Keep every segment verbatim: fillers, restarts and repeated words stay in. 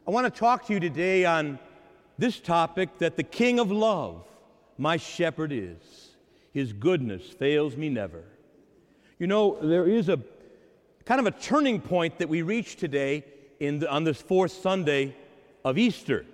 I want to talk to you today on this topic, that the King of love, my shepherd is. His goodness fails me never. You know, there is a kind of a turning point that we reach today in the, on this fourth Sunday of Easter.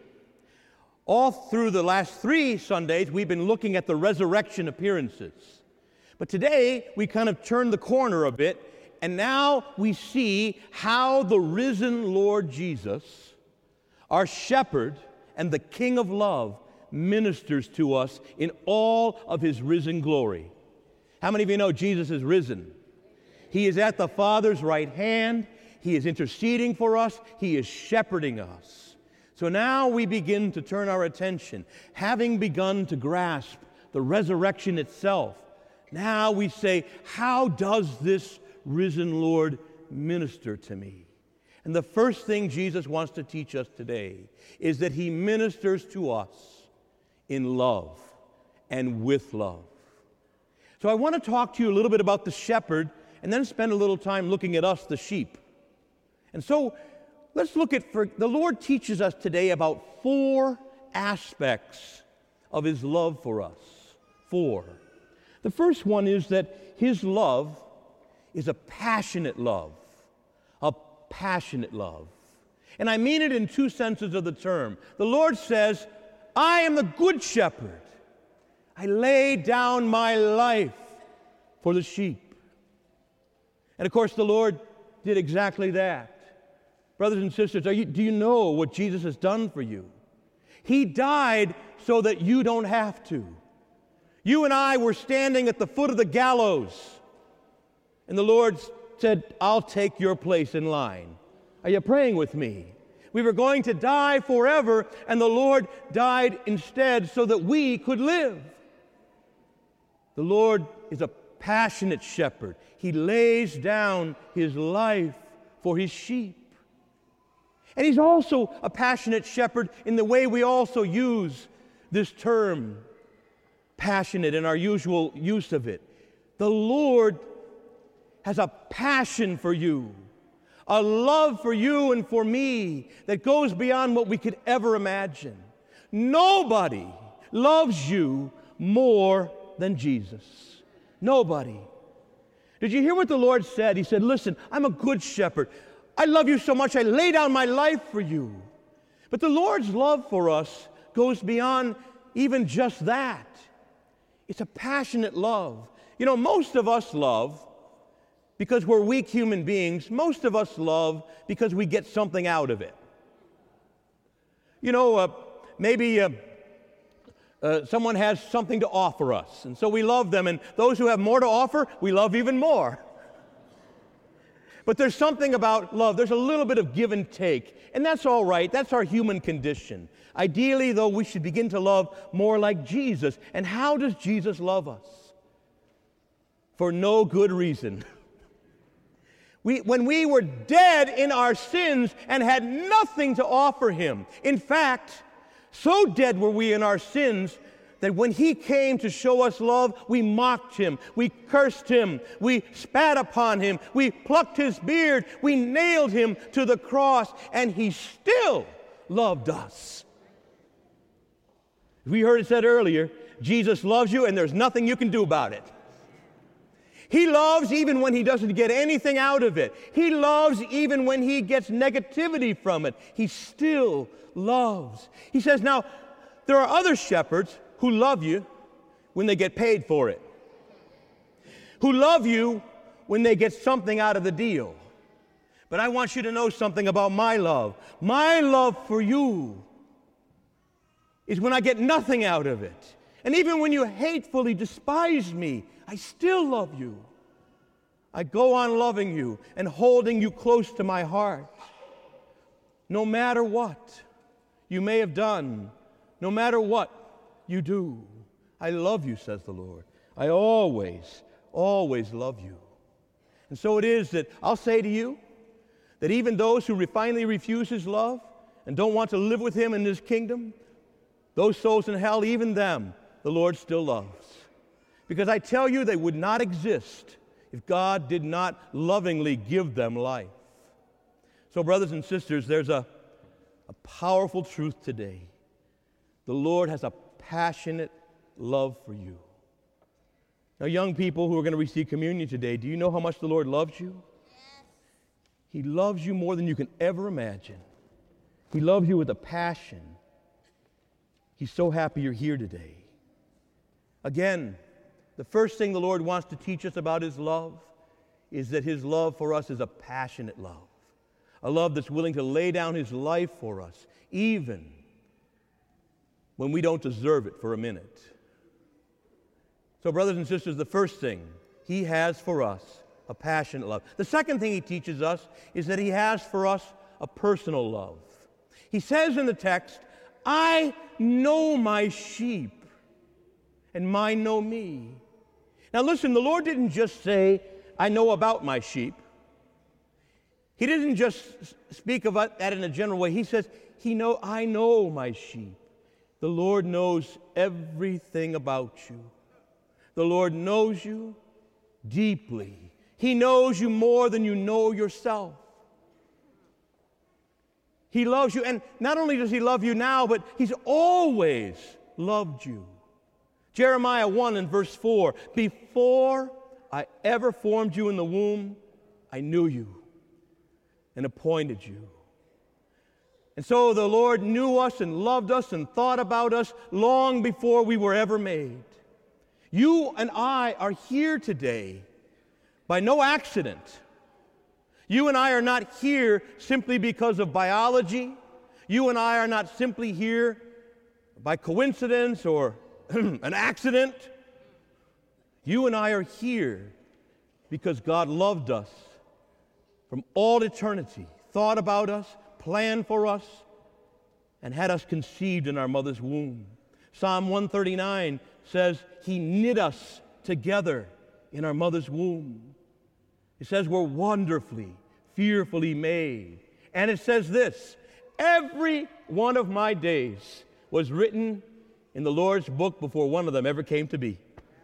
All through the last three Sundays, we've been looking at the resurrection appearances. But today, we kind of turn the corner a bit, and now we see how the risen Lord Jesus, our shepherd and the King of love, ministers to us in all of his risen glory. How many of you know Jesus is risen? He is at the Father's right hand. He is interceding for us. He is shepherding us. So now we begin to turn our attention, having begun to grasp the resurrection itself. Now we say, how does this risen Lord minister to me? And the first thing Jesus wants to teach us today is that he ministers to us in love and with love. So I want to talk to you a little bit about the shepherd and then spend a little time looking at us, the sheep. And so let's look at, for the Lord teaches us today about four aspects of his love for us. Four. The first one is that his love is a passionate love. A passionate love. And I mean it in two senses of the term. The Lord says, I am the good shepherd. I lay down my life for the sheep. And of course, the Lord did exactly that. Brothers and sisters, are you, do you know what Jesus has done for you? He died so that you don't have to. You and I were standing at the foot of the gallows, and the Lord said, I'll take your place in line. Are you praying with me? We were going to die forever, and the Lord died instead so that we could live. The Lord is a passionate shepherd. He lays down his life for his sheep. And he's also a passionate shepherd in the way we also use this term, passionate, in our usual use of it. The Lord has a passion for you, a love for you and for me that goes beyond what we could ever imagine. Nobody loves you more than Jesus. Nobody. Did you hear what the Lord said? He said, listen, I'm a good shepherd. I love you so much, I lay down my life for you. But the Lord's love for us goes beyond even just that. It's a passionate love. You know, most of us love because we're weak human beings. Most of us love because we get something out of it. You know, uh, maybe uh, uh, someone has something to offer us, and so we love them, and those who have more to offer, we love even more. But there's something about love. There's a little bit of give and take, and that's all right. That's our human condition. Ideally, though, we should begin to love more like Jesus. And how does Jesus love us? For no good reason. We, when we were dead in our sins and had nothing to offer him. In fact, so dead were we in our sins that when he came to show us love, we mocked him, we cursed him, we spat upon him, we plucked his beard, we nailed him to the cross, and he still loved us. We heard it said earlier, Jesus loves you and there's nothing you can do about it. He loves even when he doesn't get anything out of it. He loves even when he gets negativity from it. He still loves. He says, now, there are other shepherds who love you when they get paid for it, who love you when they get something out of the deal. But I want you to know something about my love. My love for you is when I get nothing out of it. And even when you hatefully despise me, I still love you. I go on loving you and holding you close to my heart. No matter what you may have done, no matter what you do, I love you, says the Lord. I always, always love you. And so it is that I'll say to you that even those who finally refuse his love and don't want to live with him in his kingdom, those souls in hell, even them, the Lord still loves. Because I tell you, they would not exist if God did not lovingly give them life. So, brothers and sisters, there's a, a powerful truth today. The Lord has a passionate love for you. Now, young people who are going to receive communion today, do you know how much the Lord loves you? Yes. He loves you more than you can ever imagine. He loves you with a passion. He's so happy you're here today. Again, the first thing the Lord wants to teach us about His love is that His love for us is a passionate love, a love that's willing to lay down His life for us, even when we don't deserve it for a minute. So, brothers and sisters, the first thing, He has for us a passionate love. The second thing He teaches us is that He has for us a personal love. He says in the text, I know my sheep, and mine know me. Now listen, the Lord didn't just say, I know about my sheep. He didn't just speak about that in a general way. He says, He know, I know my sheep. The Lord knows everything about you. The Lord knows you deeply. He knows you more than you know yourself. He loves you, and not only does He love you now, but He's always loved you. Jeremiah one and verse four, before I ever formed you in the womb, I knew you and appointed you. And so the Lord knew us and loved us and thought about us long before we were ever made. You and I are here today by no accident. You and I are not here simply because of biology. You and I are not simply here by coincidence or an accident. You and I are here because God loved us from all eternity, thought about us, planned for us, and had us conceived in our mother's womb. Psalm one thirty-nine says He knit us together in our mother's womb. It says we're wonderfully, fearfully made. And it says this, every one of my days was written in the Lord's book before one of them ever came to be.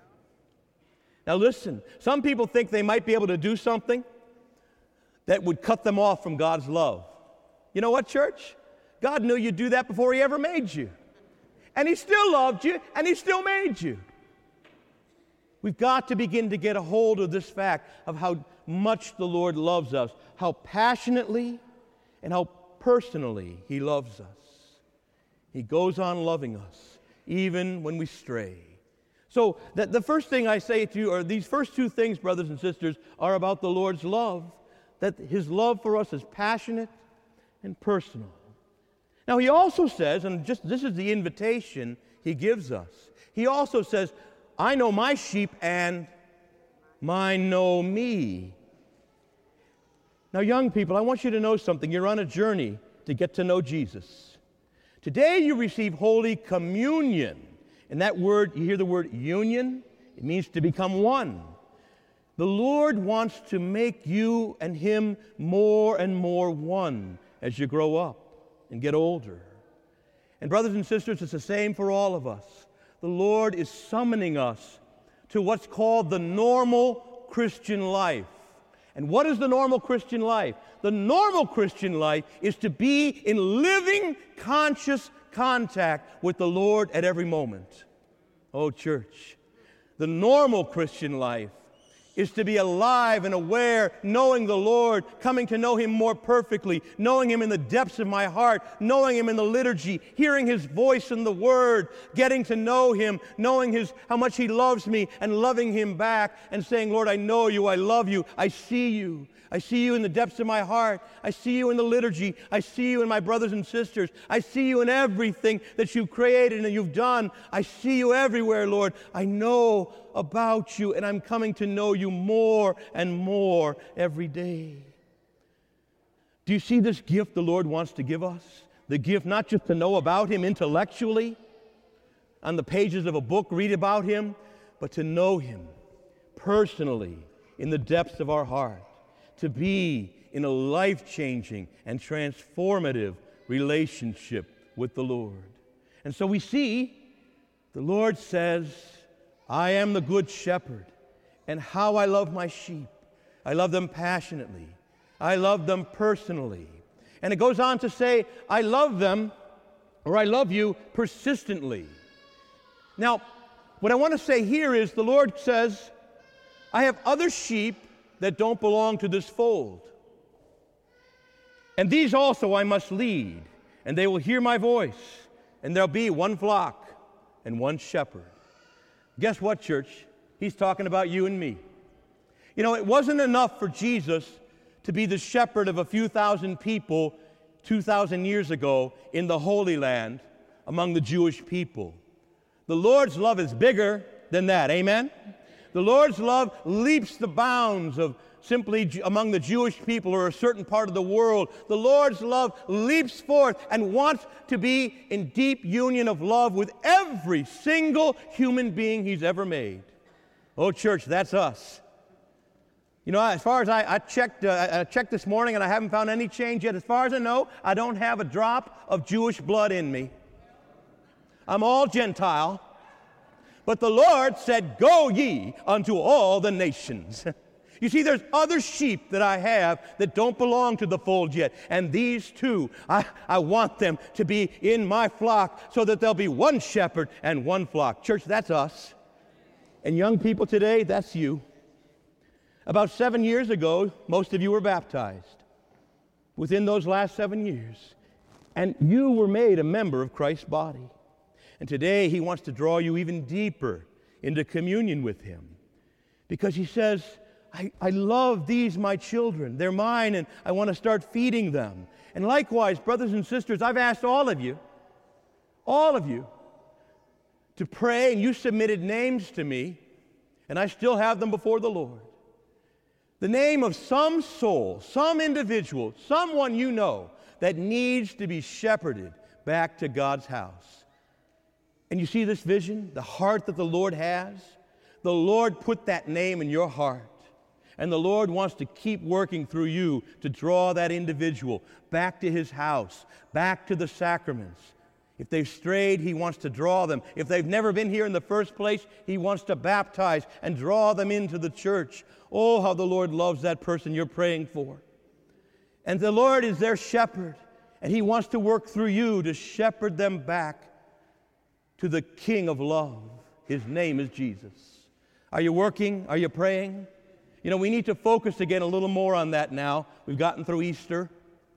Now listen, some people think they might be able to do something that would cut them off from God's love. You know what, church? God knew you'd do that before He ever made you. And He still loved you, and He still made you. We've got to begin to get a hold of this fact of how much the Lord loves us, how passionately and how personally He loves us. He goes on loving us, even when we stray. So that the first thing I say to you, or these first two things, brothers and sisters, are about the Lord's love, that His love for us is passionate and personal. Now He also says, and just this is the invitation He gives us, He also says, I know my sheep and mine know me. Now, young people, I want you to know something. You're on a journey to get to know Jesus. Today you receive Holy Communion. And that word, you hear the word union? It means to become one. The Lord wants to make you and Him more and more one as you grow up and get older. And brothers and sisters, it's the same for all of us. The Lord is summoning us to what's called the normal Christian life. And what is the normal Christian life? The normal Christian life is to be in living, conscious contact with the Lord at every moment. Oh, church, the normal Christian life is to be alive and aware, knowing the Lord, coming to know Him more perfectly, knowing Him in the depths of my heart, knowing Him in the liturgy, hearing His voice in the Word, getting to know Him, knowing His how much He loves me, and loving Him back, and saying, Lord, I know You, I love You, I see You. I see You in the depths of my heart. I see You in the liturgy. I see You in my brothers and sisters. I see You in everything that You've created and You've done. I see You everywhere, Lord. I know about You, and I'm coming to know You more and more every day. Do you see this gift the Lord wants to give us? The gift not just to know about Him intellectually, on the pages of a book, read about Him, but to know Him personally in the depths of our heart. To be in a life-changing and transformative relationship with the Lord. And so we see the Lord says, I am the good shepherd, and how I love my sheep. I love them passionately. I love them personally. And it goes on to say, I love them, or I love you persistently. Now, what I want to say here is the Lord says, I have other sheep that don't belong to this fold. And these also I must lead, and they will hear my voice, and there'll be one flock and one shepherd. Guess what, church? He's talking about you and me. You know, it wasn't enough for Jesus to be the shepherd of a few thousand people two thousand years ago in the Holy Land among the Jewish people. The Lord's love is bigger than that, amen? The Lord's love leaps the bounds of simply among the Jewish people or a certain part of the world. The Lord's love leaps forth and wants to be in deep union of love with every single human being He's ever made. Oh, church, that's us. You know, as far as I, I checked, uh, I checked this morning and I haven't found any change yet. As far as I know, I don't have a drop of Jewish blood in me. I'm all Gentile. But the Lord said, go ye unto all the nations. You see, there's other sheep that I have that don't belong to the fold yet. And these two, I, I want them to be in my flock so that there'll be one shepherd and one flock. Church, that's us. And young people today, that's you. About seven years ago, most of you were baptized within those last seven years. And you were made a member of Christ's body. And today He wants to draw you even deeper into communion with Him. Because He says, I, I love these, my children. They're mine, and I want to start feeding them. And likewise, brothers and sisters, I've asked all of you, all of you, to pray, and you submitted names to me, and I still have them before the Lord. The name of some soul, some individual, someone you know that needs to be shepherded back to God's house. And you see this vision, the heart that the Lord has? The Lord put that name in your heart. And the Lord wants to keep working through you to draw that individual back to His house, back to the sacraments. If they've strayed, He wants to draw them. If they've never been here in the first place, He wants to baptize and draw them into the church. Oh, how the Lord loves that person you're praying for. And the Lord is their shepherd, and He wants to work through you to shepherd them back to the King of love. His name is Jesus. Are you working? Are you praying? You know, we need to focus again a little more on that now. We've gotten through Easter.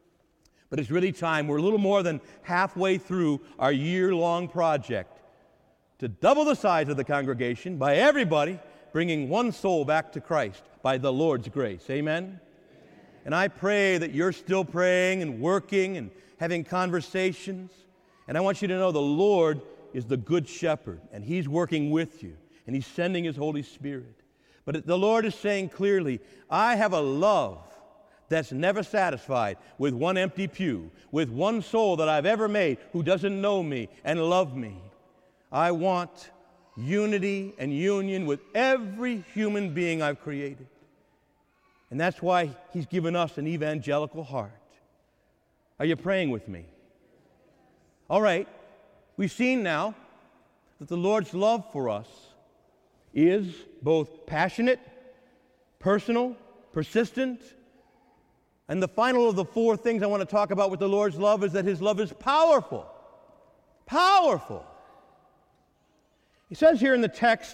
But it's really time. We're a little more than halfway through our year-long project to double the size of the congregation by everybody bringing one soul back to Christ by the Lord's grace. Amen? Amen. And I pray that you're still praying and working and having conversations. And I want you to know the Lord is the good shepherd, and He's working with you, and He's sending His Holy Spirit. But the Lord is saying clearly, I have a love that's never satisfied with one empty pew, with one soul that I've ever made who doesn't know me and love me. I want unity and union with every human being I've created. And that's why He's given us an evangelical heart. Are you praying with me? All right. We've seen now that the Lord's love for us is both passionate, personal, persistent, and the final of the four things I want to talk about with the Lord's love is that His love is powerful. Powerful. He says here in the text,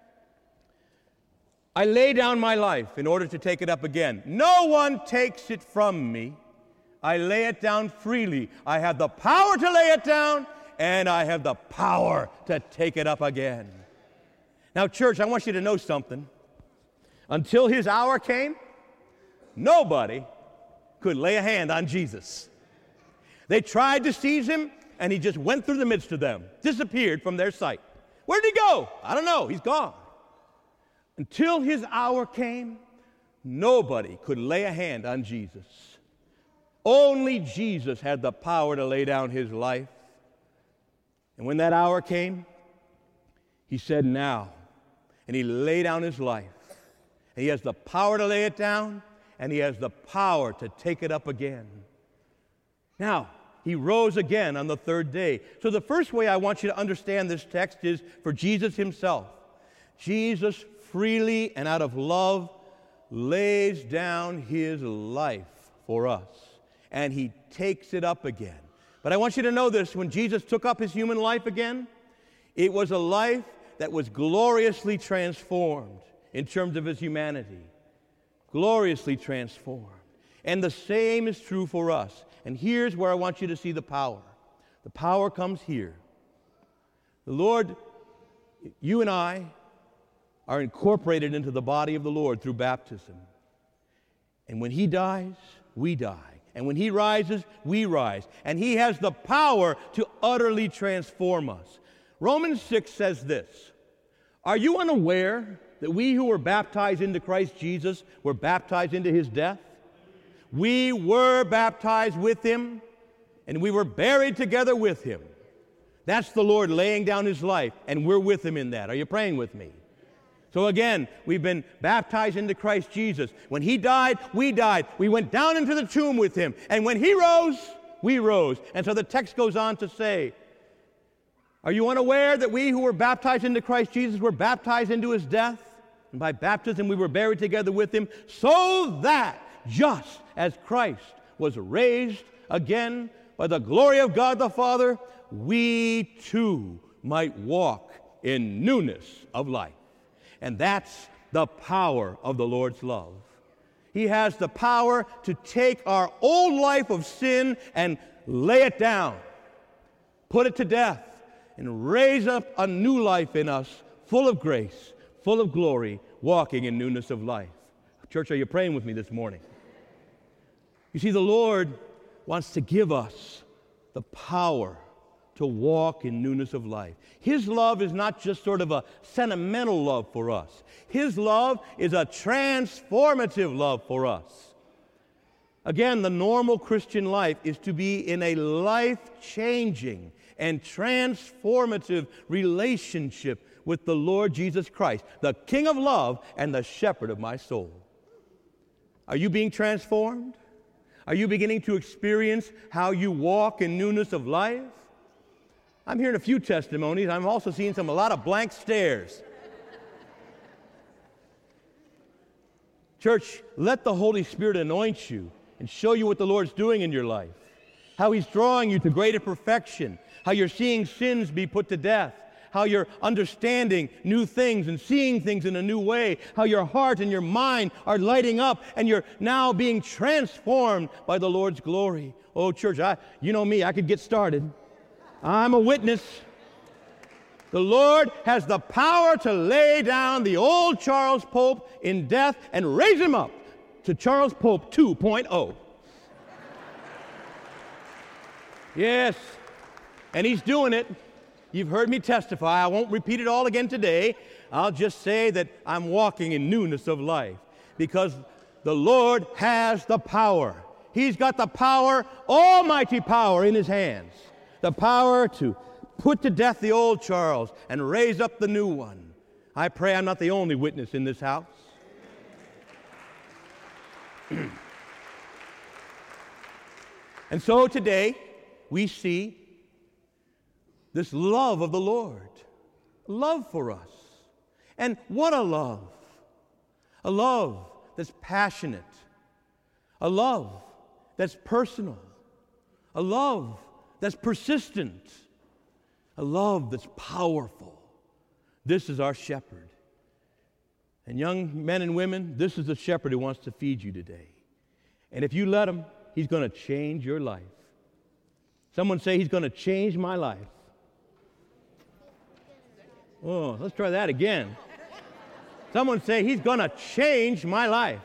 I lay down my life in order to take it up again. No one takes it from me. I lay it down freely. I have the power to lay it down, and I have the power to take it up again. Now, church, I want you to know something. Until His hour came, nobody could lay a hand on Jesus. They tried to seize Him, and He just went through the midst of them, disappeared from their sight. Where did He go? I don't know. He's gone. Until His hour came, nobody could lay a hand on Jesus. Only Jesus had the power to lay down His life. And when that hour came, He said, now. And He laid down His life. And He has the power to lay it down, and He has the power to take it up again. Now, He rose again on the third day. So the first way I want you to understand this text is for Jesus Himself. Jesus freely and out of love lays down His life for us. and he takes it up again. But I want you to know this, when Jesus took up his human life again, it was a life that was gloriously transformed in terms of his humanity. Gloriously transformed. And the same is true for us. And here's where I want you to see the power. The power comes here. The Lord, you and I are incorporated into the body of the Lord through baptism. And when he dies, we die. And when he rises, we rise. And he has the power to utterly transform us. Romans six says this, are you unaware that we who were baptized into Christ Jesus were baptized into his death? We were baptized with him, and we were buried together with him. That's the Lord laying down his life, and we're with him in that. Are you praying with me? So again, we've been baptized into Christ Jesus. When he died, we died. We went down into the tomb with him. And when he rose, we rose. And so the text goes on to say, are you unaware that we who were baptized into Christ Jesus were baptized into his death? And by baptism we were buried together with him, so that just as Christ was raised again by the glory of God the Father, we too might walk in newness of life. And that's the power of the Lord's love. He has the power to take our old life of sin and lay it down, put it to death, and raise up a new life in us, full of grace, full of glory, walking in newness of life. Church, are you praying with me this morning? You see, the Lord wants to give us the power to walk in newness of life. His love is not just sort of a sentimental love for us. His love is a transformative love for us. Again, the normal Christian life is to be in a life-changing and transformative relationship with the Lord Jesus Christ, the King of love and the shepherd of my soul. Are you being transformed? Are you beginning to experience how you walk in newness of life? I'm hearing a few testimonies. I'm also seeing some a lot of blank stares. Church, let the Holy Spirit anoint you and show you what the Lord's doing in your life, how he's drawing you to greater perfection, how you're seeing sins be put to death, how you're understanding new things and seeing things in a new way, how your heart and your mind are lighting up and you're now being transformed by the Lord's glory. Oh, church, I, you know me, I could get started. I'm a witness. The Lord has the power to lay down the old Charles Pope in death and raise him up to Charles Pope two point oh. Yes, and he's doing it. You've heard me testify. I won't repeat it all again today. I'll just say that I'm walking in newness of life because the Lord has the power. He's got the power, almighty power in his hands. The power to put to death the old Charles and raise up the new one. I pray I'm not the only witness in this house. And so today we see this love of the Lord, love for us. And what a love. A love that's passionate. A love that's personal. A love that's persistent. A love that's powerful. This is our shepherd. And young men and women, this is the shepherd who wants to feed you today. And if you let him, he's going to change your life. Someone say, he's going to change my life. Oh, let's try that again. Someone say, he's going to change my life.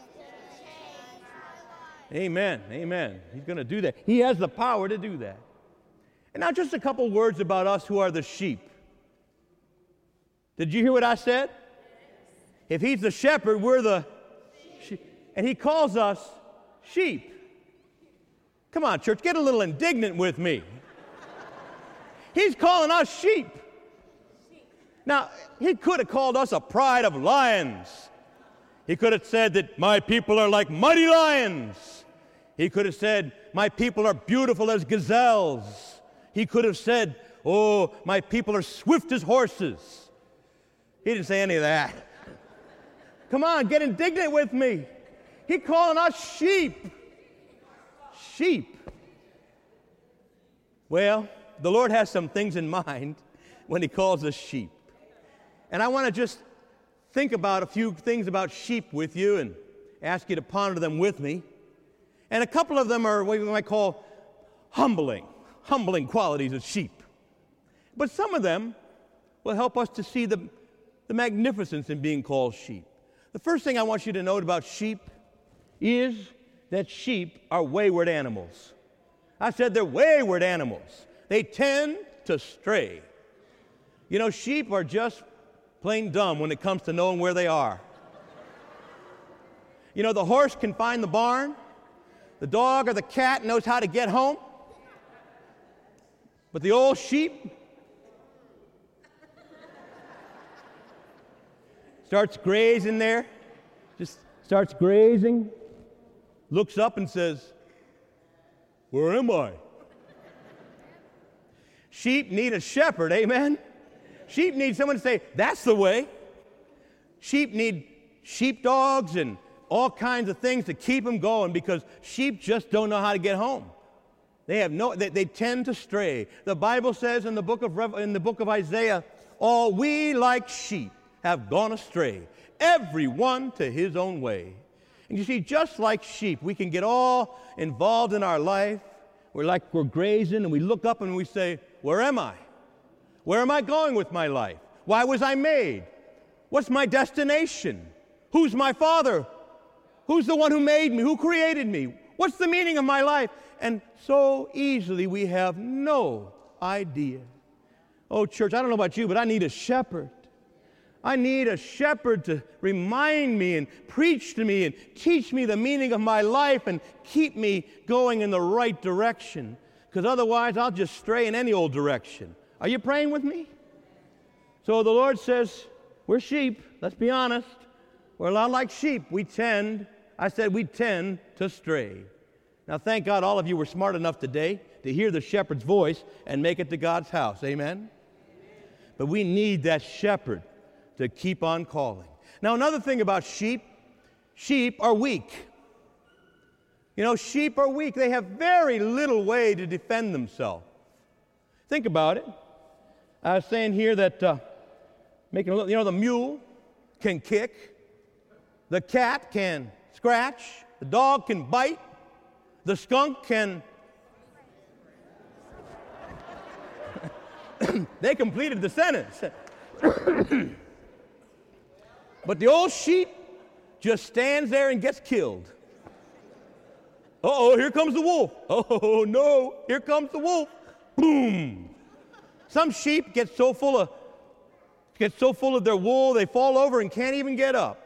Amen, amen. He's going to do that. He has the power to do that. And now just a couple words about us who are the sheep. Did you hear what I said? If he's the shepherd, we're the sheep. And he calls us sheep. Come on, church, get a little indignant with me. He's calling us sheep. Now, he could have called us a pride of lions. He could have said that my people are like mighty lions. He could have said, my people are beautiful as gazelles. He could have said, oh, my people are swift as horses. He didn't say any of that. Come on, get indignant with me. He's calling us sheep. sheep. Well, the Lord has some things in mind when he calls us sheep. And I want to just think about a few things about sheep with you and ask you to ponder them with me. And a couple of them are what we might call humbling, humbling qualities of sheep. But some of them will help us to see the, the magnificence in being called sheep. The first thing I want you to note about sheep is that sheep are wayward animals. I said they're wayward animals. They tend to stray. You know, sheep are just plain dumb when it comes to knowing where they are. You know, the horse can find the barn. The dog or the cat knows how to get home. But the old sheep starts grazing there, just starts grazing, looks up and says, "Where am I?" Sheep need a shepherd, amen? Sheep need someone to say, "That's the way." Sheep need sheepdogs and all kinds of things to keep them going because sheep just don't know how to get home. They have no, they, they tend to stray. The Bible says in the book of Rev, in the book of Isaiah, "All we like sheep have gone astray, every one to his own way." And you see, just like sheep, we can get all involved in our life. We're like we're grazing, and we look up and we say, "Where am I? Where am I going with my life? Why was I made? What's my destination? Who's my father? Who's the one who made me? Who created me? What's the meaning of my life?" And so easily we have no idea. Oh, church, I don't know about you, but I need a shepherd. I need a shepherd to remind me and preach to me and teach me the meaning of my life and keep me going in the right direction. Because otherwise I'll just stray in any old direction. Are you praying with me? So the Lord says, we're sheep, let's be honest. We're a lot like sheep. We tend, I said we tend to stray. Now thank God all of you were smart enough today to hear the shepherd's voice and make it to God's house. Amen? Amen. But we need that shepherd to keep on calling. Now another thing about sheep, sheep are weak. You know, sheep are weak. They have very little way to defend themselves. Think about it. I was saying here that uh, making a little, you know, the mule can kick, the cat can scratch, the dog can bite, the skunk can. They completed the sentence. But the old sheep just stands there and gets killed. Uh-oh, here comes the wolf. Oh, no, here comes the wolf. Boom. Some sheep get so full of get so full of their wool, they fall over and can't even get up.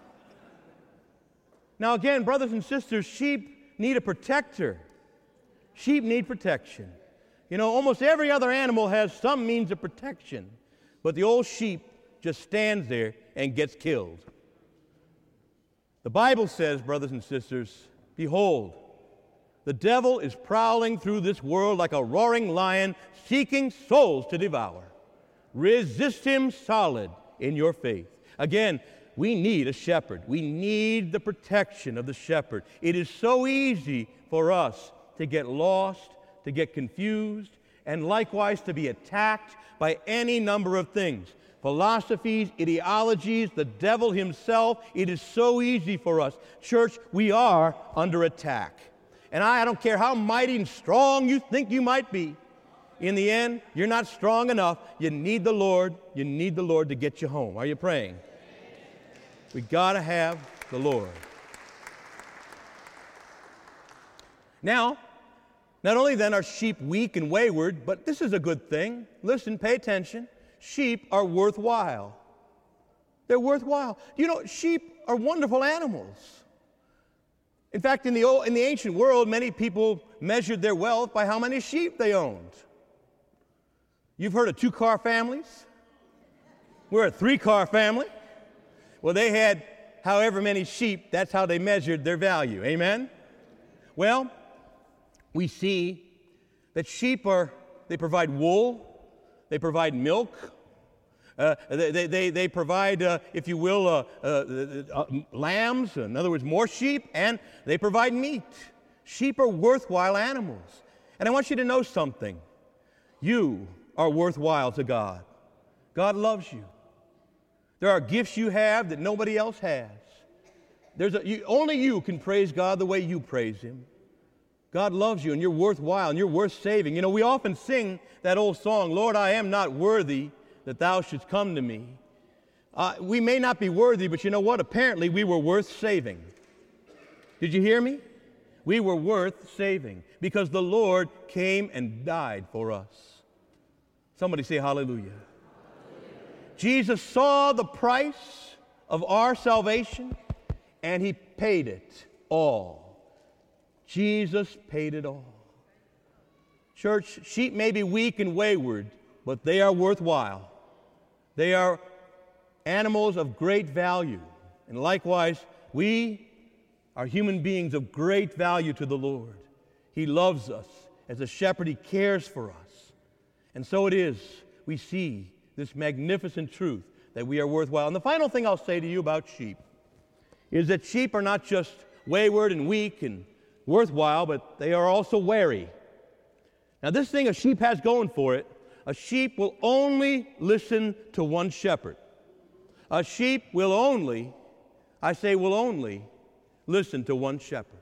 Now again, brothers and sisters, sheep need a protector. Sheep need protection. You know, almost every other animal has some means of protection, but the old sheep just stands there and gets killed. The Bible says, brothers and sisters, behold, the devil is prowling through this world like a roaring lion, seeking souls to devour. Resist him solid in your faith. Again, we need a shepherd. We need the protection of the shepherd. It is so easy for us to get lost, to get confused, and likewise to be attacked by any number of things. Philosophies, ideologies, the devil himself. It is so easy for us. Church, we are under attack. And I, I don't care how mighty and strong you think you might be. In the end, you're not strong enough. You need the Lord. You need the Lord to get you home. Are you praying? We got to have the Lord. Now, not only then are sheep weak and wayward, but this is a good thing. Listen, pay attention. Sheep are worthwhile. They're worthwhile. You know, sheep are wonderful animals. In fact, in the, old, in the ancient world, many people measured their wealth by how many sheep they owned. You've heard of two-car families? We're a three-car family. Well, they had however many sheep, that's how they measured their value. Amen? Well, we see that sheep are, they provide wool, they provide milk, uh, they, they, they provide, uh, if you will, uh, uh, uh, lambs, in other words, more sheep, and they provide meat. Sheep are worthwhile animals. And I want you to know something. You are worthwhile to God. God loves you. There are gifts you have that nobody else has. There's a, you, only you can praise God the way you praise Him. God loves you, and you're worthwhile, and you're worth saving. You know, we often sing that old song, Lord, I am not worthy that thou shouldst come to me. Uh, we may not be worthy, but you know what? Apparently, we were worth saving. Did you hear me? We were worth saving because the Lord came and died for us. Somebody say hallelujah. Hallelujah. Jesus saw the price of our salvation, and He paid it all. Jesus paid it all. Church, sheep may be weak and wayward, but they are worthwhile. They are animals of great value. And likewise, we are human beings of great value to the Lord. He loves us. As a shepherd, He cares for us. And so it is, we see this magnificent truth that we are worthwhile. And the final thing I'll say to you about sheep is that sheep are not just wayward and weak and worthwhile, but they are also wary. Now, this thing a sheep has going for it, a sheep will only listen to one shepherd. A sheep will only, I say will only, listen to one shepherd.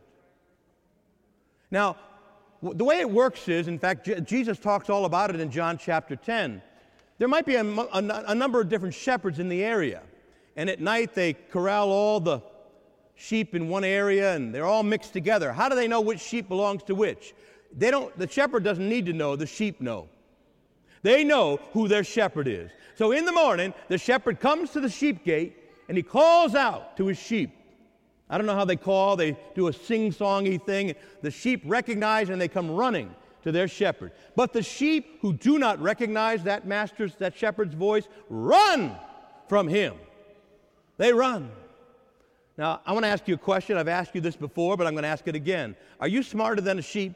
Now, the way it works is, in fact, J- Jesus talks all about it in John chapter ten. There might be a, a, a number of different shepherds in the area, and at night they corral all the sheep in one area, and they're all mixed together. How do they know which sheep belongs to which? They don't. The shepherd doesn't need to know. The sheep know. They know who their shepherd is. So in the morning, the shepherd comes to the sheep gate, and he calls out to his sheep. I don't know how they call. They do a sing-songy thing. The sheep recognize, and they come running to their shepherd. But the sheep who do not recognize that master's, that shepherd's voice, run from him. They run. Now, I want to ask you a question. I've asked you this before, but I'm going to ask it again. Are you smarter than a sheep?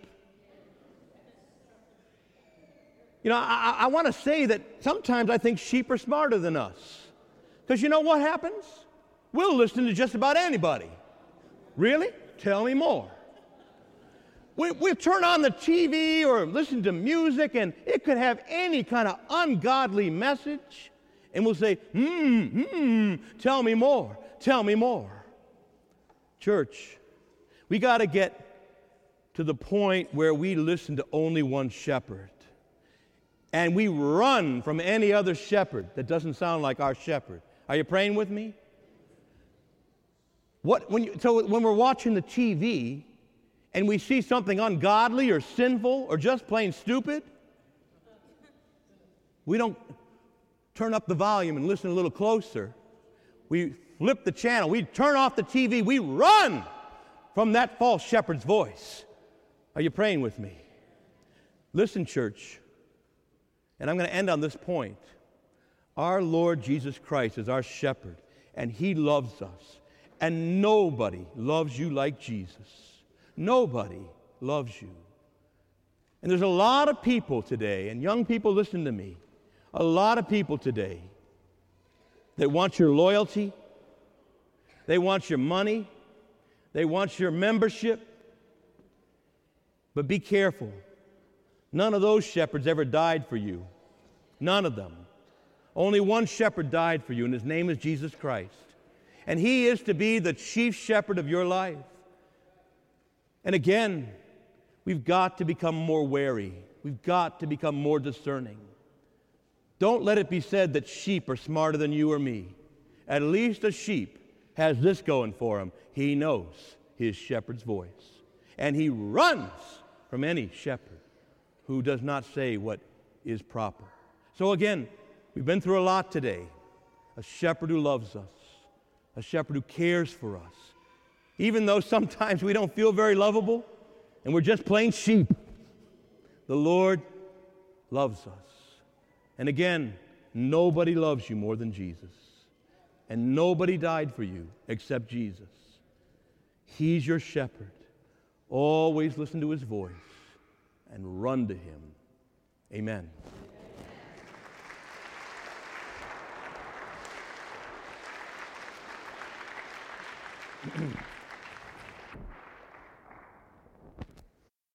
You know, I, I want to say that sometimes I think sheep are smarter than us. Because you know what happens? We'll listen to just about anybody. Really? Tell me more. We, we'll turn on the T V or listen to music, and it could have any kind of ungodly message. And we'll say, hmm, hmm, tell me more, tell me more. Church, we got to get to the point where we listen to only one shepherd. And we run from any other shepherd that doesn't sound like our shepherd. Are you praying with me? What, when you, so when we're watching the T V and we see something ungodly or sinful or just plain stupid, we don't turn up the volume and listen a little closer. We flip the channel. We turn off the T V. We run from that false shepherd's voice. Are you praying with me? Listen, church, and I'm going to end on this point. Our Lord Jesus Christ is our shepherd, and He loves us. And nobody loves you like Jesus. Nobody loves you. And there's a lot of people today, and young people, listen to me, a lot of people today that want your loyalty, they want your money, they want your membership. But be careful. None of those shepherds ever died for you. None of them. Only one shepherd died for you, and His name is Jesus Christ. And He is to be the chief shepherd of your life. And again, we've got to become more wary. We've got to become more discerning. Don't let it be said that sheep are smarter than you or me. At least a sheep has this going for him. He knows his shepherd's voice. And he runs from any shepherd who does not say what is proper. So again, we've been through a lot today. A shepherd who loves us. A shepherd who cares for us. Even though sometimes we don't feel very lovable and we're just plain sheep, the Lord loves us. And again, nobody loves you more than Jesus. And nobody died for you except Jesus. He's your shepherd. Always listen to His voice and run to Him. Amen. Amen.